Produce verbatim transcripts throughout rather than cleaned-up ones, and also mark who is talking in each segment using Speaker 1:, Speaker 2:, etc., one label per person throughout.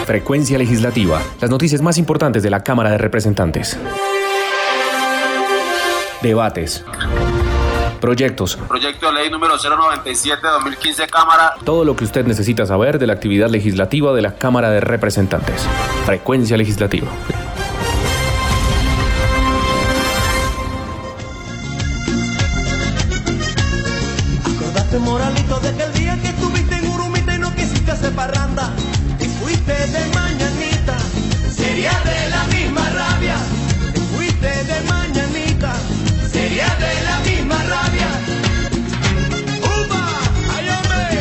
Speaker 1: Frecuencia Legislativa. Las noticias más importantes de la Cámara de Representantes. Debates. Proyectos.
Speaker 2: Proyecto de ley número cero noventa y siete de dos mil quince, Cámara.
Speaker 1: Todo lo que usted necesita saber de la actividad legislativa de la Cámara de Representantes. Frecuencia Legislativa.
Speaker 3: Acordate, moralito, de aquel día que estuviste en Urumita y no quisiste hacer parranda. Te fuiste de mañanita, sería de la misma rabia. Te fuiste de mañanita, sería de la misma rabia. ¡Upa! ¡Ay, hombre!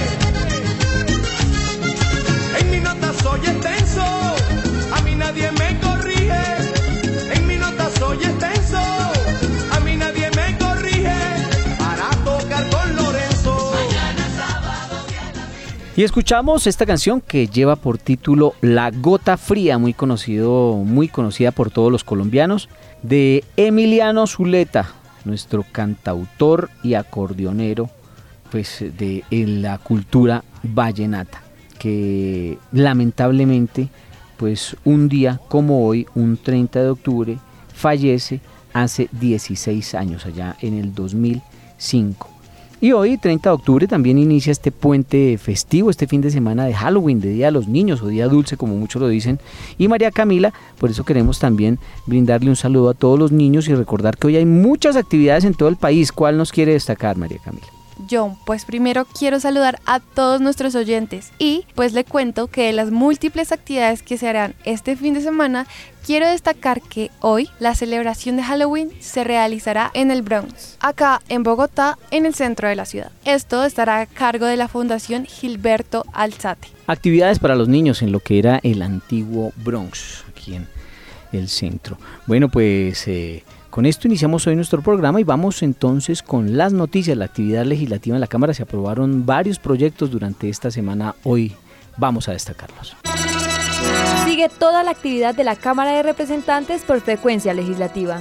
Speaker 3: En mi nota soy extenso, a mí nadie me corrige. En mi nota soy extenso, a mí nadie me corrige. Para tocar con Lorenzo. Mañana sábado.
Speaker 4: Y escuchamos esta canción que lleva por título La Gota Fría, muy conocido, muy conocida por todos los colombianos, de Emiliano Zuleta, nuestro cantautor y acordeonero, pues, de la cultura vallenata, que lamentablemente, pues, un día como hoy, un treinta de octubre, fallece hace dieciséis años, allá en el dos mil cinco. Y hoy, treinta de octubre, también inicia este puente festivo, este fin de semana de Halloween, de Día de los Niños o Día Dulce, como muchos lo dicen. Y María Camila, por eso queremos también brindarle un saludo a todos los niños y recordar que hoy hay muchas actividades en todo el país. ¿Cuál nos quiere destacar, María Camila?
Speaker 5: John, pues primero quiero saludar a todos nuestros oyentes y pues le cuento que de las múltiples actividades que se harán este fin de semana, quiero destacar que hoy la celebración de Halloween se realizará en el Bronx, acá en Bogotá, en el centro de la ciudad. Esto estará a cargo de la Fundación Gilberto Alzate.
Speaker 4: Actividades para los niños en lo que era el antiguo Bronx, aquí en el centro. Bueno, pues eh, con esto iniciamos hoy nuestro programa y vamos entonces con las noticias. La actividad legislativa en la Cámara, se aprobaron varios proyectos durante esta semana. Hoy vamos a destacarlos.
Speaker 6: Sigue toda la actividad de la Cámara de Representantes por Frecuencia Legislativa.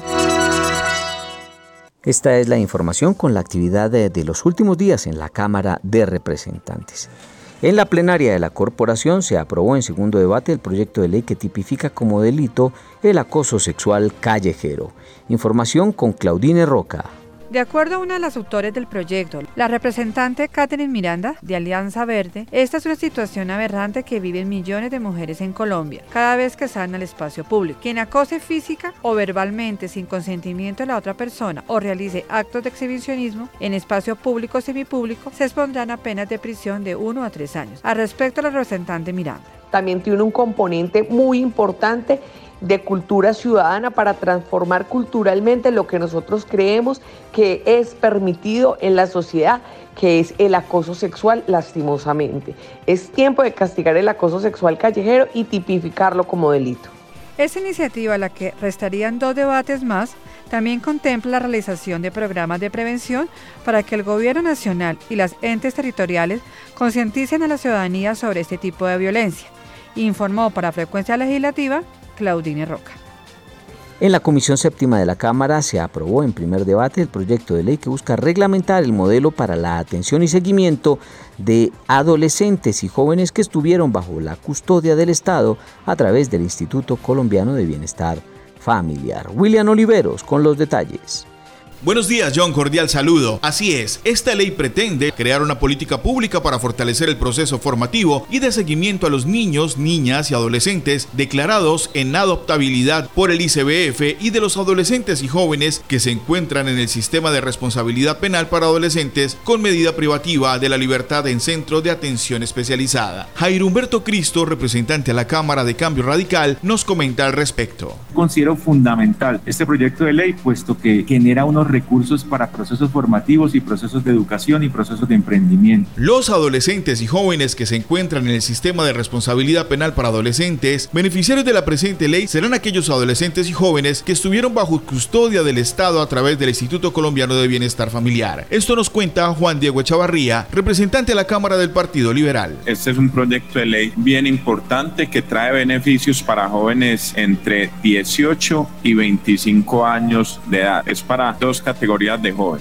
Speaker 4: Esta es la información con la actividad de, de los últimos días en la Cámara de Representantes. En la plenaria de la Corporación se aprobó en segundo debate el proyecto de ley que tipifica como delito el acoso sexual callejero. Información con Claudine Roca.
Speaker 7: De acuerdo a una de las autores del proyecto, la representante Catherine Miranda, de Alianza Verde, esta es una situación aberrante que viven millones de mujeres en Colombia, cada vez que salen al espacio público. Quien acose física o verbalmente sin consentimiento de la otra persona o realice actos de exhibicionismo en espacio público o semipúblico, se expondrán a penas de prisión de uno a tres años. Al respecto, la representante Miranda.
Speaker 8: También tiene un componente muy importante de cultura ciudadana para transformar culturalmente lo que nosotros creemos que es permitido en la sociedad, que es el acoso sexual, lastimosamente. Es tiempo de castigar el acoso sexual callejero y tipificarlo como delito.
Speaker 7: Esta iniciativa, a la que restarían dos debates más, también contempla la realización de programas de prevención para que el Gobierno Nacional y las entes territoriales concienticen a la ciudadanía sobre este tipo de violencia. Informó para Frecuencia Legislativa Claudine Roca.
Speaker 4: En la Comisión Séptima de la Cámara se aprobó en primer debate el proyecto de ley que busca reglamentar el modelo para la atención y seguimiento de adolescentes y jóvenes que estuvieron bajo la custodia del Estado a través del Instituto Colombiano de Bienestar Familiar. William Oliveros con los detalles.
Speaker 9: Buenos días, John, cordial saludo. Así es, esta ley pretende crear una política pública para fortalecer el proceso formativo y de seguimiento a los niños, niñas y adolescentes declarados en adoptabilidad por el I C B F y de los adolescentes y jóvenes que se encuentran en el sistema de responsabilidad penal para adolescentes con medida privativa de la libertad en centro de atención especializada. Jairo Humberto Cristo, representante a la Cámara de Cambio Radical, nos comenta al respecto.
Speaker 10: Considero fundamental este proyecto de ley, puesto que genera unos recursos para procesos formativos y procesos de educación y procesos de emprendimiento.
Speaker 9: Los adolescentes y jóvenes que se encuentran en el sistema de responsabilidad penal para adolescentes, beneficiarios de la presente ley, serán aquellos adolescentes y jóvenes que estuvieron bajo custodia del Estado a través del Instituto Colombiano de Bienestar Familiar. Esto nos cuenta Juan Diego Echavarría, representante de la Cámara del Partido Liberal.
Speaker 11: Este es un proyecto de ley bien importante que trae beneficios para jóvenes entre dieciocho y veinticinco años de edad. Es para dos categorías de jóvenes.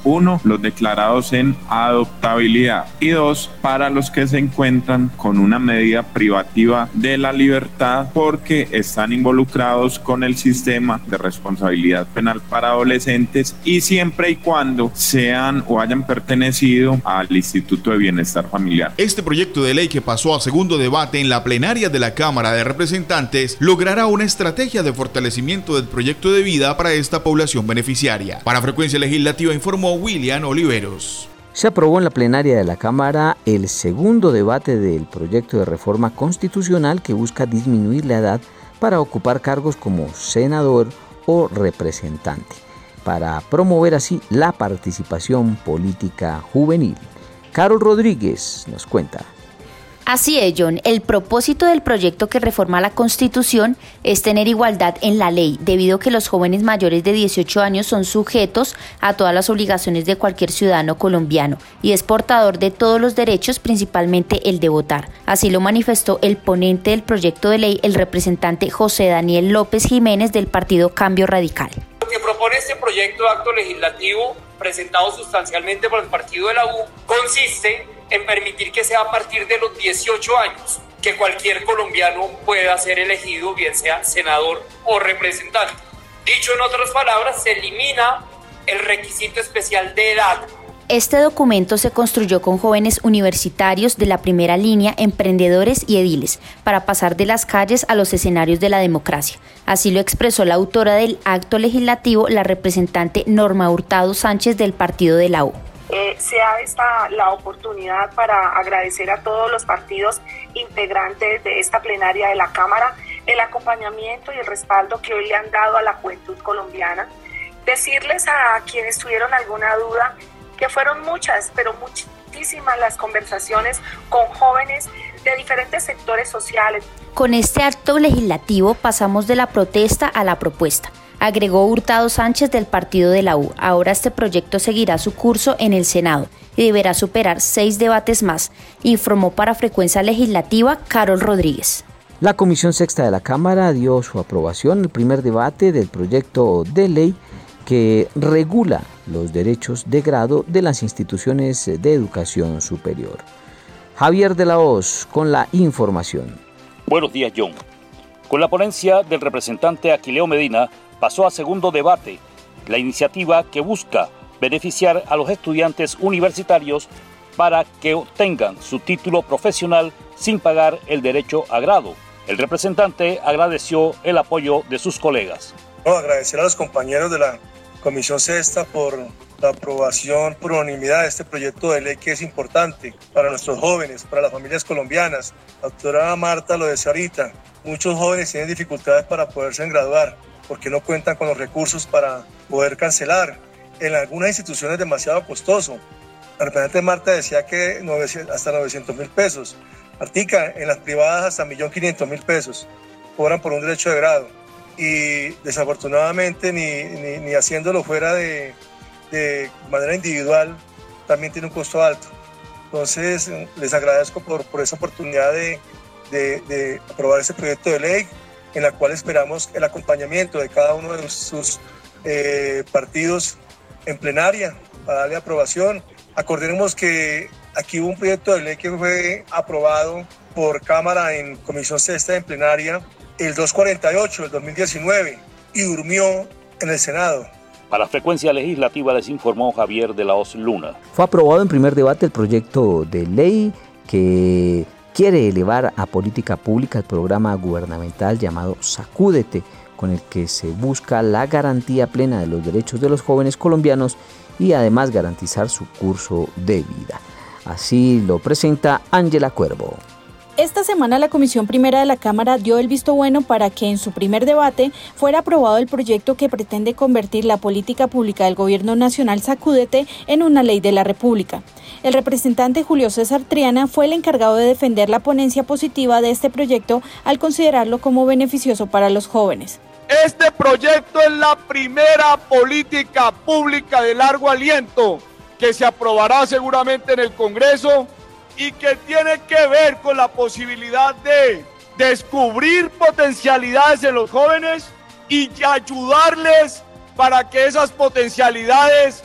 Speaker 11: Uno, los declarados en adoptabilidad. Y dos, para los que se encuentran con una medida privativa de la libertad porque están involucrados con el sistema de responsabilidad penal para adolescentes y siempre y cuando sean o hayan pertenecido al Instituto de Bienestar Familiar.
Speaker 9: Este proyecto de ley que pasó a segundo debate en la plenaria de la Cámara de Representantes logrará una estrategia de fortalecimiento del proyecto de vida para esta población beneficiaria. Para Frecuencia Legislativa informó William Oliveros.
Speaker 4: Se aprobó en la plenaria de la Cámara el segundo debate del proyecto de reforma constitucional que busca disminuir la edad para ocupar cargos como senador o representante, para promover así la participación política juvenil. Carol Rodríguez nos cuenta.
Speaker 12: Así es, John. El propósito del proyecto que reforma la Constitución es tener igualdad en la ley, debido a que los jóvenes mayores de dieciocho años son sujetos a todas las obligaciones de cualquier ciudadano colombiano y es portador de todos los derechos, principalmente el de votar. Así lo manifestó el ponente del proyecto de ley, el representante José Daniel López Jiménez del partido Cambio Radical.
Speaker 13: Lo que propone este proyecto de acto legislativo, presentado sustancialmente por el partido de la U, consiste en permitir que sea a partir de los dieciocho años que cualquier colombiano pueda ser elegido, bien sea senador o representante. Dicho en otras palabras, se elimina el requisito especial de edad.
Speaker 12: Este documento se construyó con jóvenes universitarios de la primera línea, emprendedores y ediles, para pasar de las calles a los escenarios de la democracia. Así lo expresó la autora del acto legislativo, la representante Norma Hurtado Sánchez del partido de la U.
Speaker 14: Eh, sea esta la oportunidad para agradecer a todos los partidos integrantes de esta plenaria de la Cámara el acompañamiento y el respaldo que hoy le han dado a la juventud colombiana. Decirles a quienes tuvieron alguna duda que fueron muchas, pero muchísimas las conversaciones con jóvenes de diferentes sectores sociales.
Speaker 12: Con este acto legislativo pasamos de la protesta a la propuesta, agregó Hurtado Sánchez del partido de la U. Ahora este proyecto seguirá su curso en el Senado y deberá superar seis debates más, informó para Frecuencia Legislativa Carol Rodríguez.
Speaker 4: La Comisión Sexta de la Cámara dio su aprobación al primer debate del proyecto de ley que regula los derechos de grado de las instituciones de educación superior. Javier de la Hoz con la información.
Speaker 15: Buenos días, John. Con la ponencia del representante Aquileo Medina, pasó a segundo debate la iniciativa que busca beneficiar a los estudiantes universitarios para que obtengan su título profesional sin pagar el derecho a grado. El representante agradeció el apoyo de sus colegas.
Speaker 16: No, agradecer a los compañeros de la Comisión Sexta por la aprobación por unanimidad de este proyecto de ley que es importante para nuestros jóvenes, para las familias colombianas. La doctora Marta lo decía ahorita, muchos jóvenes tienen dificultades para poderse graduar porque no cuentan con los recursos para poder cancelar. En algunas instituciones es demasiado costoso. La representante Marta decía que hasta novecientos mil pesos. Artica, en las privadas hasta un millón quinientos mil pesos cobran por un derecho de grado. Y desafortunadamente ni, ni, ni haciéndolo fuera de, de manera individual también tiene un costo alto. Entonces les agradezco por, por esa oportunidad de, de, de aprobar este proyecto de ley, en la cual esperamos el acompañamiento de cada uno de sus eh, partidos en plenaria para darle aprobación. Acordemos que aquí hubo un proyecto de ley que fue aprobado por Cámara en Comisión Sexta en plenaria el doscientos cuarenta y ocho del dos mil diecinueve y durmió en el Senado.
Speaker 15: Para Frecuencia Legislativa les informó Javier de la Hoz Luna.
Speaker 4: Fue aprobado en primer debate el proyecto de ley que quiere elevar a política pública el programa gubernamental llamado Sacúdete, con el que se busca la garantía plena de los derechos de los jóvenes colombianos y además garantizar su curso de vida. Así lo presenta Ángela Cuervo.
Speaker 17: Esta semana la Comisión Primera de la Cámara dio el visto bueno para que en su primer debate fuera aprobado el proyecto que pretende convertir la política pública del Gobierno Nacional Sacúdete en una ley de la República. El representante Julio César Triana fue el encargado de defender la ponencia positiva de este proyecto al considerarlo como beneficioso para los jóvenes.
Speaker 18: Este proyecto es la primera política pública de largo aliento que se aprobará seguramente en el Congreso y que tiene que ver con la posibilidad de descubrir potencialidades en los jóvenes y ayudarles para que esas potencialidades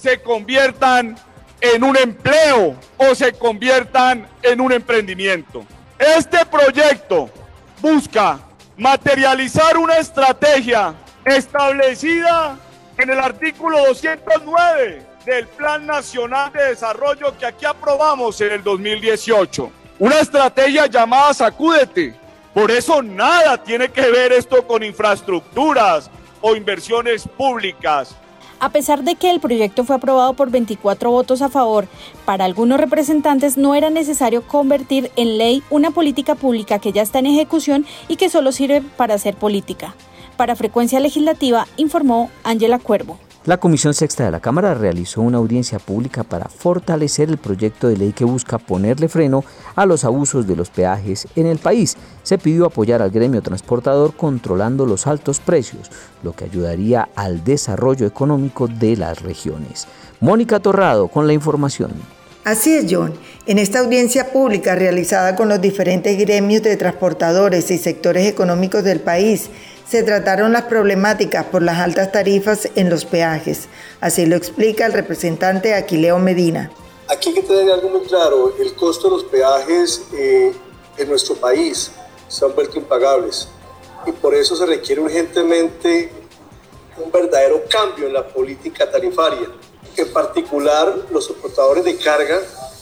Speaker 18: se conviertan en un empleo o se conviertan en un emprendimiento. Este proyecto busca materializar una estrategia establecida en el artículo doscientos nueve del Plan Nacional de Desarrollo que aquí aprobamos en el dos mil dieciocho. Una estrategia llamada Sacúdete. Por eso nada tiene que ver esto con infraestructuras o inversiones públicas.
Speaker 17: A pesar de que el proyecto fue aprobado por veinticuatro votos a favor, para algunos representantes no era necesario convertir en ley una política pública que ya está en ejecución y que solo sirve para hacer política. Para Frecuencia Legislativa, informó Ángela Cuervo.
Speaker 4: La Comisión Sexta de la Cámara realizó una audiencia pública para fortalecer el proyecto de ley que busca ponerle freno a los abusos de los peajes en el país. Se pidió apoyar al gremio transportador controlando los altos precios, lo que ayudaría al desarrollo económico de las regiones. Mónica Torrado con la información.
Speaker 19: Así es, John. En esta audiencia pública realizada con los diferentes gremios de transportadores y sectores económicos del país, se trataron las problemáticas por las altas tarifas en los peajes. Así lo explica el representante Aquileo Medina.
Speaker 16: Aquí hay que tener algo muy claro, el costo de los peajes eh, en nuestro país se han vuelto impagables y por eso se requiere urgentemente un verdadero cambio en la política tarifaria. En particular, los transportadores de carga,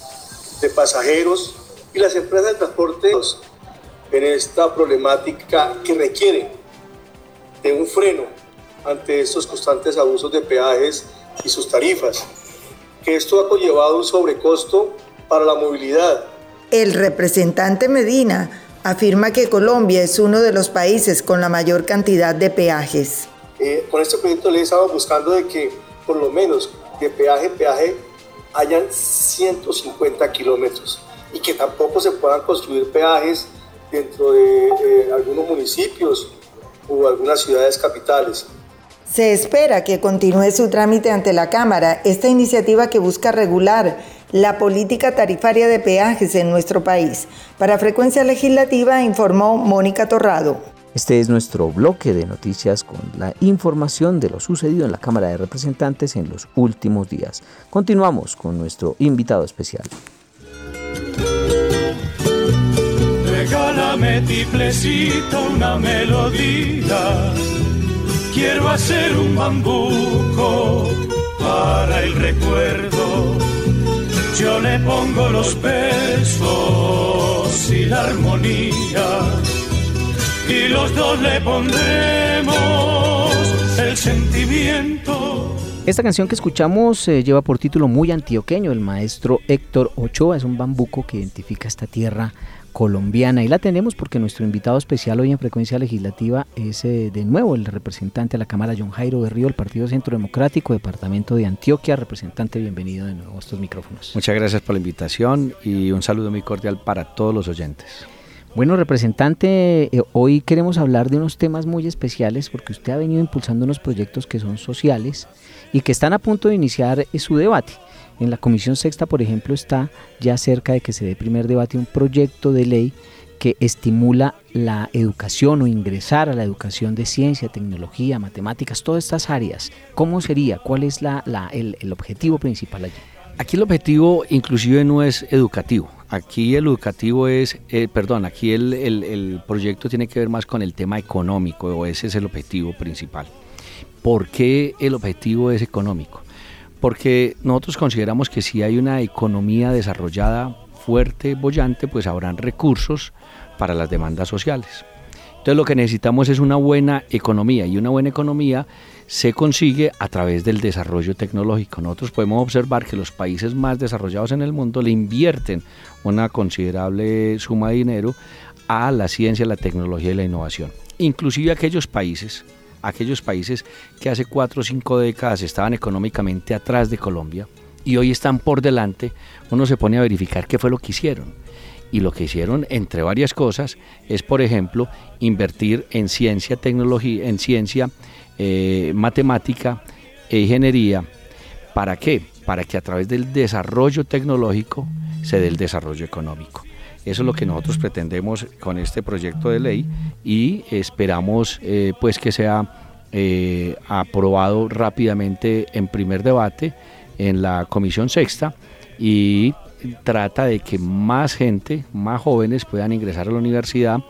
Speaker 16: de pasajeros y las empresas de transporte en esta problemática que requieren de un freno ante estos constantes abusos de peajes y sus tarifas, que esto ha conllevado un sobrecosto para la movilidad.
Speaker 19: El representante Medina afirma que Colombia es uno de los países con la mayor cantidad de peajes.
Speaker 16: Eh, con este proyecto de ley estamos buscando de que por lo menos de peaje en peaje hayan ciento cincuenta kilómetros y que tampoco se puedan construir peajes dentro de eh, algunos municipios o algunas ciudades capitales.
Speaker 19: Se espera que continúe su trámite ante la Cámara esta iniciativa que busca regular la política tarifaria de peajes en nuestro país. Para Frecuencia Legislativa informó Mónica Torrado.
Speaker 4: Este es nuestro bloque de noticias con la información de lo sucedido en la Cámara de Representantes en los últimos días. Continuamos con nuestro invitado especial.
Speaker 3: Regálame, tiplecito, una melodía. Quiero hacer un bambuco para el recuerdo. Yo le pongo los versos y la armonía, y los dos le pondremos el sentimiento.
Speaker 4: Esta canción que escuchamos eh, lleva por título muy antioqueño. El maestro Héctor Ochoa es un bambuco que identifica esta tierra colombiana y la tenemos porque nuestro invitado especial hoy en Frecuencia Legislativa es eh, de nuevo el representante de la Cámara, John Jairo Berrío, del Partido Centro Democrático, Departamento de Antioquia. Representante, bienvenido de nuevo a estos micrófonos.
Speaker 20: Muchas gracias por la invitación y un saludo muy cordial para todos los oyentes.
Speaker 4: Bueno, representante, eh, hoy queremos hablar de unos temas muy especiales porque usted ha venido impulsando unos proyectos que son sociales y que están a punto de iniciar eh, su debate. En la Comisión Sexta, por ejemplo, está ya cerca de que se dé primer debate un proyecto de ley que estimula la educación o ingresar a la educación de ciencia, tecnología, matemáticas, todas estas áreas. ¿Cómo sería? ¿Cuál es la, la, el, el objetivo principal allí?
Speaker 20: Aquí el objetivo inclusive no es educativo. Aquí el educativo es, eh, perdón, aquí el, el, el proyecto tiene que ver más con el tema económico, o ese es el objetivo principal. ¿Por qué el objetivo es económico? Porque nosotros consideramos que si hay una economía desarrollada fuerte, bollante, pues habrán recursos para las demandas sociales. Entonces lo que necesitamos es una buena economía, y una buena economía se consigue a través del desarrollo tecnológico. Nosotros podemos observar que los países más desarrollados en el mundo le invierten una considerable suma de dinero a la ciencia, la tecnología y la innovación. Inclusive aquellos países aquellos países que hace cuatro o cinco décadas estaban económicamente atrás de Colombia y hoy están por delante, uno se pone a verificar qué fue lo que hicieron. Y lo que hicieron, entre varias cosas, es, por ejemplo, invertir en ciencia, tecnología, en ciencia, eh, matemática e ingeniería. ¿Para qué? Para que a través del desarrollo tecnológico se dé el desarrollo económico. Eso es lo que nosotros pretendemos con este proyecto de ley y esperamos eh, pues que sea eh, aprobado rápidamente en primer debate en la Comisión Sexta y trata de que más gente, más jóvenes puedan ingresar a la universidad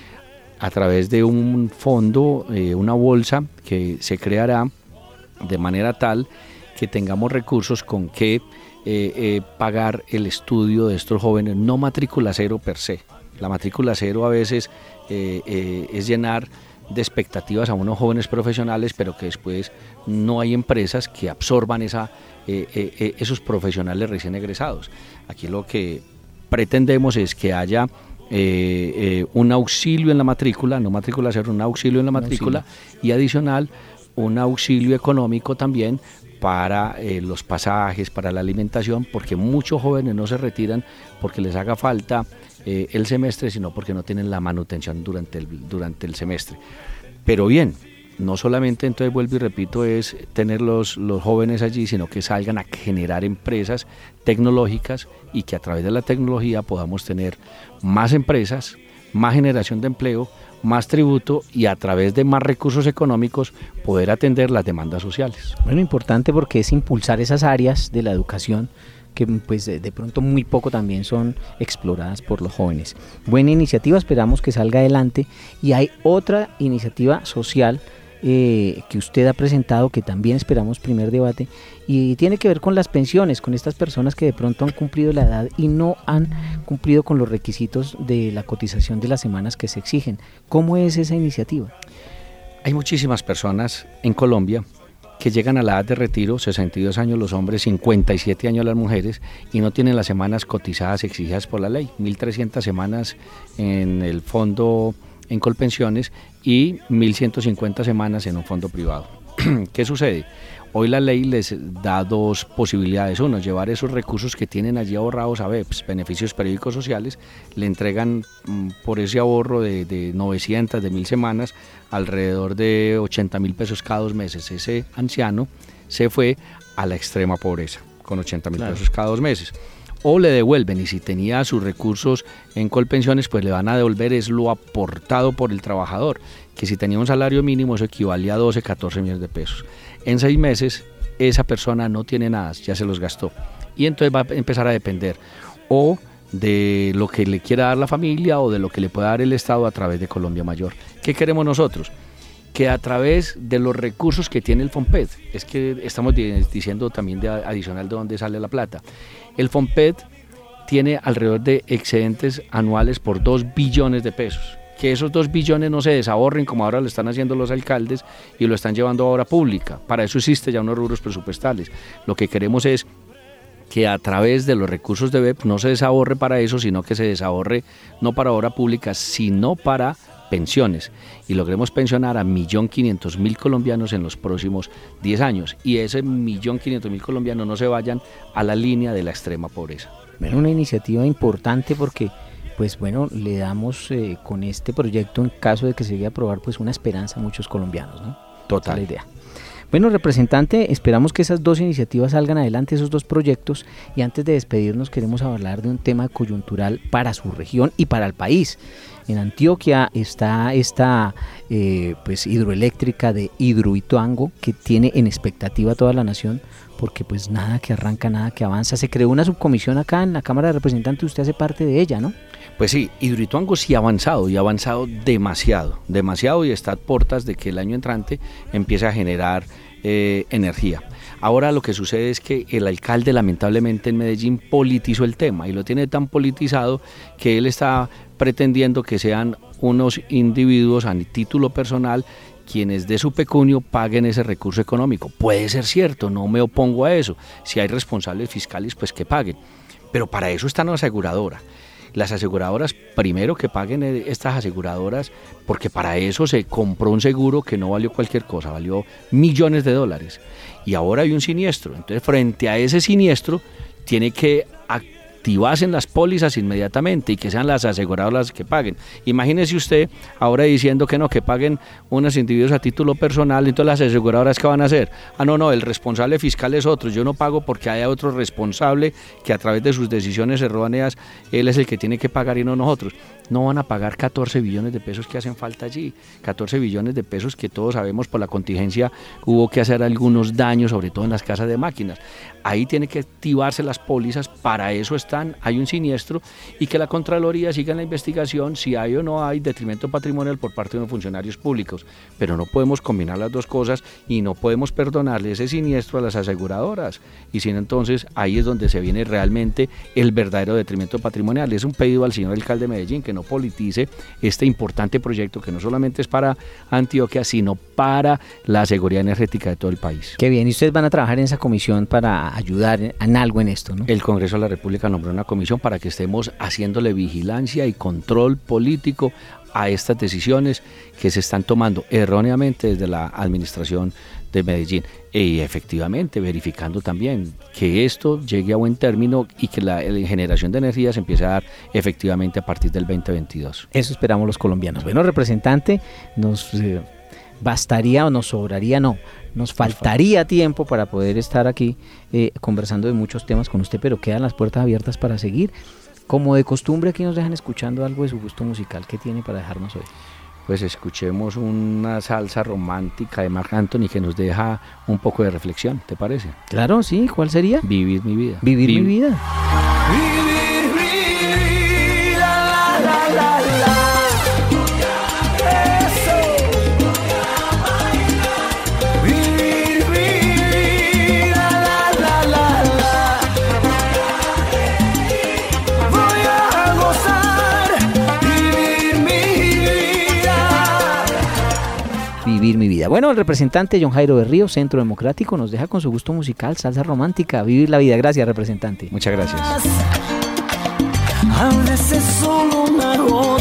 Speaker 20: a través de un fondo, eh, una bolsa que se creará de manera tal que tengamos recursos con que eh, eh, pagar el estudio de estos jóvenes, no matrícula cero per se. La matrícula cero a veces eh, eh, es llenar de expectativas a unos jóvenes profesionales, pero que después no hay empresas que absorban esa, eh, eh, esos profesionales recién egresados. Aquí lo que pretendemos es que haya eh, eh, un auxilio en la matrícula, no matrícula cero, un auxilio en la matrícula y adicional un auxilio económico también para eh, los pasajes, para la alimentación, porque muchos jóvenes no se retiran porque les haga falta eh, el semestre, sino porque no tienen la manutención durante el, durante el semestre. Pero bien, no solamente, entonces vuelvo y repito, es tener los, los jóvenes allí, sino que salgan a generar empresas tecnológicas y que a través de la tecnología podamos tener más empresas, más generación de empleo, más tributo y a través de más recursos económicos poder atender las demandas sociales.
Speaker 4: Bueno, importante porque es impulsar esas áreas de la educación que pues de pronto muy poco también son exploradas por los jóvenes. Buena iniciativa, esperamos que salga adelante. Y hay otra iniciativa social eh, que usted ha presentado, que también esperamos primer debate, y tiene que ver con las pensiones, con estas personas que de pronto han cumplido la edad y no han cumplido con los requisitos de la cotización de las semanas que se exigen. ¿Cómo es esa iniciativa?
Speaker 20: Hay muchísimas personas en Colombia que llegan a la edad de retiro, sesenta y dos años los hombres, cincuenta y siete años las mujeres, y no tienen las semanas cotizadas exigidas por la ley, mil trescientas semanas en el fondo en Colpensiones y mil ciento cincuenta semanas en un fondo privado. ¿Qué sucede? Hoy la ley les da dos posibilidades. Uno, llevar esos recursos que tienen allí ahorrados a B E P S, beneficios periódicos sociales, le entregan mm, por ese ahorro de, de novecientas, de mil semanas, alrededor de ochenta mil pesos cada dos meses. Ese anciano se fue a la extrema pobreza, con ochenta mil claro. pesos cada dos meses. O le devuelven, y si tenía sus recursos en Colpensiones, pues le van a devolver es lo aportado por el trabajador, que si tenía un salario mínimo eso equivalía a doce, catorce millones de pesos. En seis meses esa persona no tiene nada, ya se los gastó, y entonces va a empezar a depender o de lo que le quiera dar la familia o de lo que le pueda dar el Estado a través de Colombia Mayor. ¿Qué queremos nosotros? Que a través de los recursos que tiene el FOMPED, es que estamos diciendo también de adicional de dónde sale la plata, el FOMPED tiene alrededor de excedentes anuales por dos billones de pesos, que esos dos billones no se desahorren como ahora lo están haciendo los alcaldes y lo están llevando a obra pública. Para eso existe ya unos rubros presupuestales. Lo que queremos es que a través de los recursos de B E P no se desahorre para eso, sino que se desahorre no para obra pública, sino para pensiones, y logremos pensionar a un millón quinientos mil colombianos en los próximos diez años, y ese un millón quinientos mil colombianos no se vayan a la línea de la extrema pobreza.
Speaker 4: Bueno, una iniciativa importante porque pues bueno, le damos eh, con este proyecto, en caso de que se llegue a aprobar, pues una esperanza a muchos colombianos, ¿no?
Speaker 20: Total.
Speaker 4: Esa es la idea. Bueno, representante, esperamos que esas dos iniciativas salgan adelante, esos dos proyectos, y antes de despedirnos queremos hablar de un tema coyuntural para su región y para el país. En Antioquia está esta eh, pues hidroeléctrica de Hidroituango, que tiene en expectativa a toda la nación, porque pues nada que arranca, nada que avanza. Se creó una subcomisión acá en la Cámara de Representantes, usted hace parte de ella, ¿no?
Speaker 20: Pues sí, Hidroituango sí ha avanzado y ha avanzado demasiado, demasiado, y está a puertas de que el año entrante empiece a generar eh, energía. Ahora lo que sucede es que el alcalde lamentablemente en Medellín politizó el tema y lo tiene tan politizado que él está pretendiendo que sean unos individuos a título personal quienes de su pecunio paguen ese recurso económico. Puede ser cierto, no me opongo a eso. Si hay responsables fiscales, pues que paguen. Pero para eso está una aseguradora. Las aseguradoras, primero que paguen estas aseguradoras, porque para eso se compró un seguro que no valió cualquier cosa, valió millones de dólares. Y ahora hay un siniestro. Entonces, frente a ese siniestro, tiene que activasen las pólizas inmediatamente y que sean las aseguradoras las que paguen. Imagínese usted ahora diciendo que no, que paguen unos individuos a título personal, entonces las aseguradoras ¿qué van a hacer? Ah, no, no, el responsable fiscal es otro, yo no pago porque haya otro responsable que a través de sus decisiones erróneas, él es el que tiene que pagar y no nosotros. No van a pagar catorce billones de pesos que hacen falta allí, catorce billones de pesos que todos sabemos por la contingencia hubo que hacer algunos daños, sobre todo en las casas de máquinas. Ahí tiene que activarse las pólizas, para eso están, hay un siniestro, y que la Contraloría siga en la investigación si hay o no hay detrimento patrimonial por parte de los funcionarios públicos, pero no podemos combinar las dos cosas y no podemos perdonarle ese siniestro a las aseguradoras, y si no, entonces ahí es donde se viene realmente el verdadero detrimento patrimonial. Es un pedido al señor alcalde de Medellín que no politice este importante proyecto que no solamente es para Antioquia, sino para la seguridad energética de todo el país.
Speaker 4: Qué bien, y ustedes van a trabajar en esa comisión para ayudar en algo en esto, ¿no?
Speaker 20: El Congreso de la República nombró una comisión para que estemos haciéndole vigilancia y control político a estas decisiones que se están tomando erróneamente desde la administración de Medellín, y efectivamente verificando también que esto llegue a buen término y que la, la generación de energía se empiece a dar efectivamente a partir del veinte veintidós.
Speaker 4: Eso esperamos los colombianos. Bueno, representante, nos eh, bastaría o nos sobraría, no, nos faltaría tiempo para poder estar aquí eh, conversando de muchos temas con usted, pero quedan las puertas abiertas para seguir. Como de costumbre, aquí nos dejan escuchando algo de su gusto musical. ¿Qué tiene para dejarnos hoy?
Speaker 20: Pues escuchemos una salsa romántica de Marc Anthony que nos deja un poco de reflexión, ¿te parece?
Speaker 4: Claro, sí, ¿cuál sería?
Speaker 20: Vivir mi vida.
Speaker 4: Vivir Viv- mi vida.
Speaker 3: Vivir mi vida, la, la, la, la. Eso. Vivir mi vida, la, la, la, la. Voy a gozar, vivir mi vida.
Speaker 4: Vivir mi vida. Bueno, el representante John Jairo Berrío, Centro Democrático, nos deja con su gusto musical, salsa romántica, vivir la vida. Gracias, representante.
Speaker 20: Muchas gracias.
Speaker 3: A veces solo una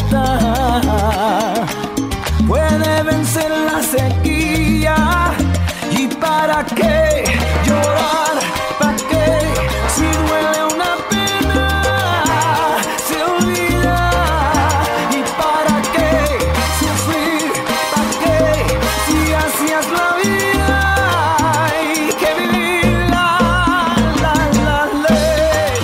Speaker 3: gota puede vencer la sequía. ¿Y para qué llorar? ¿Para qué? Si duele una pena, se olvida. ¿Y para qué sufrir? ¿Para qué? Si así es la vida, hay que vivirla, la, la, ley.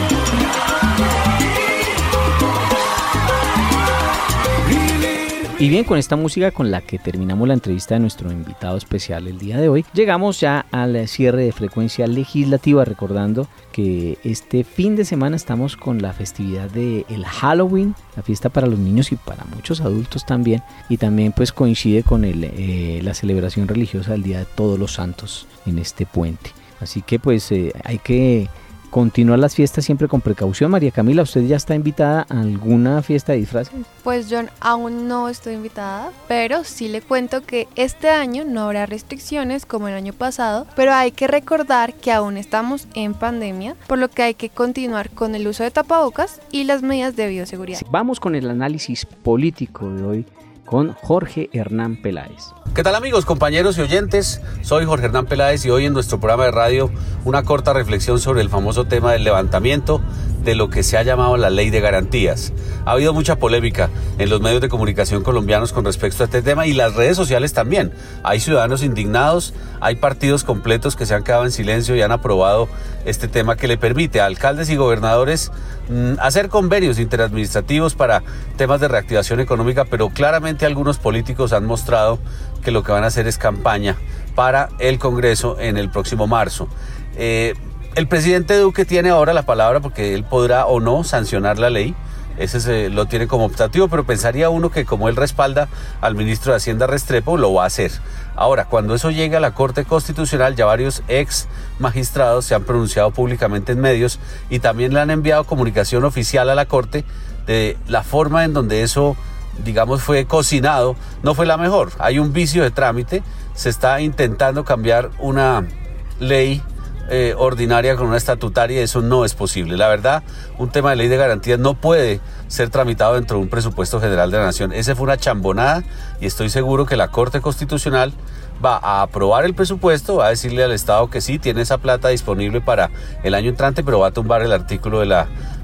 Speaker 4: Y bien, con esta música con la que terminamos la entrevista de nuestro invitado especial el día de hoy, llegamos ya al cierre de Frecuencia Legislativa, recordando que este fin de semana estamos con la festividad de el Halloween, la fiesta para los niños y para muchos adultos también, y también pues coincide con el, eh, la celebración religiosa del Día de Todos los Santos en este puente. Así que pues eh, hay que continuar las fiestas siempre con precaución. María Camila, ¿usted ya está invitada a alguna fiesta de disfraces?
Speaker 5: Pues John, aún no estoy invitada, pero sí le cuento que este año no habrá restricciones como el año pasado, pero hay que recordar que aún estamos en pandemia, por lo que hay que continuar con el uso de tapabocas y las medidas de bioseguridad.
Speaker 4: Vamos con el análisis político de hoy con Jorge Hernán Peláez.
Speaker 21: ¿Qué tal amigos, compañeros y oyentes? Soy Jorge Hernán Peláez y hoy en nuestro programa de radio una corta reflexión sobre el famoso tema del levantamiento de lo que se ha llamado la Ley de Garantías. Ha habido mucha polémica en los medios de comunicación colombianos con respecto a este tema y las redes sociales también. Hay ciudadanos indignados, hay partidos completos que se han quedado en silencio y han aprobado este tema que le permite a alcaldes y gobernadores mmm, hacer convenios interadministrativos para temas de reactivación económica, pero claramente algunos políticos han mostrado que lo que van a hacer es campaña para el Congreso en el próximo marzo. Eh, el presidente Duque tiene ahora la palabra porque él podrá o no sancionar la ley. Ese se, lo tiene como optativo, pero pensaría uno que como él respalda al ministro de Hacienda Restrepo, lo va a hacer. Ahora, cuando eso llegue a la Corte Constitucional, ya varios ex magistrados se han pronunciado públicamente en medios y también le han enviado comunicación oficial a la Corte de la forma en donde eso, digamos, fue cocinado, no fue la mejor. Hay un vicio de trámite, se está intentando cambiar una ley Eh, ordinaria con una estatutaria, y eso no es posible. La verdad, un tema de ley de garantías no puede ser tramitado dentro de un presupuesto general de la nación. Ese fue una chambonada y estoy seguro que la Corte Constitucional va a aprobar el presupuesto, va a decirle al Estado que sí, tiene esa plata disponible para el año entrante, pero va a tumbar el artículo de la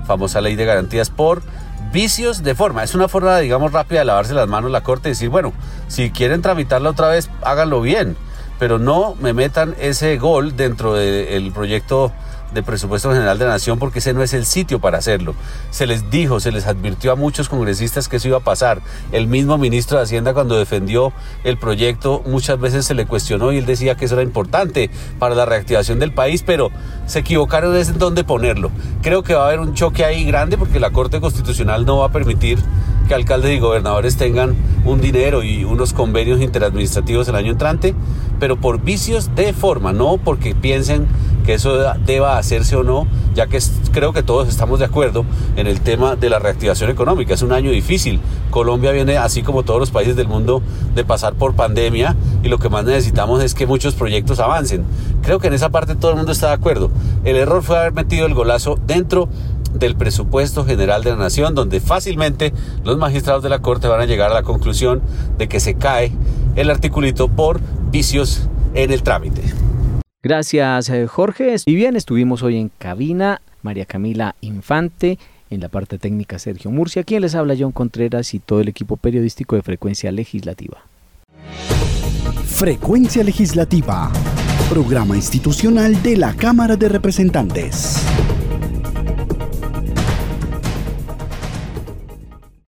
Speaker 21: famosa ley de garantías por vicios de forma. Es una forma, digamos, rápida de lavarse las manos la Corte y decir, bueno, si quieren tramitarla otra vez, háganlo bien, pero no me metan ese gol dentro del proyecto de presupuesto general de la Nación, porque ese no es el sitio para hacerlo. Se les dijo, se les advirtió a muchos congresistas que eso iba a pasar. El mismo ministro de Hacienda, cuando defendió el proyecto, muchas veces se le cuestionó y él decía que eso era importante para la reactivación del país, pero se equivocaron en dónde ponerlo. Creo que va a haber un choque ahí grande, porque la Corte Constitucional no va a permitir que alcaldes y gobernadores tengan un dinero y unos convenios interadministrativos el año entrante, pero por vicios de forma, no porque piensen que eso deba hacerse o no, ya que es, creo que todos estamos de acuerdo en el tema de la reactivación económica. Es un año difícil. Colombia viene, así como todos los países del mundo, de pasar por pandemia, y lo que más necesitamos es que muchos proyectos avancen. Creo que en esa parte todo el mundo está de acuerdo. El error fue haber metido el golazo dentro del presupuesto general de la Nación, donde fácilmente los magistrados de la Corte van a llegar a la conclusión de que se cae el articulito por vicios en el trámite.
Speaker 4: Gracias, Jorge. Y bien, estuvimos hoy en cabina María Camila Infante, en la parte técnica Sergio Murcia, quien les habla John Contreras y todo el equipo periodístico de Frecuencia Legislativa.
Speaker 2: Frecuencia Legislativa, programa institucional de la Cámara de Representantes.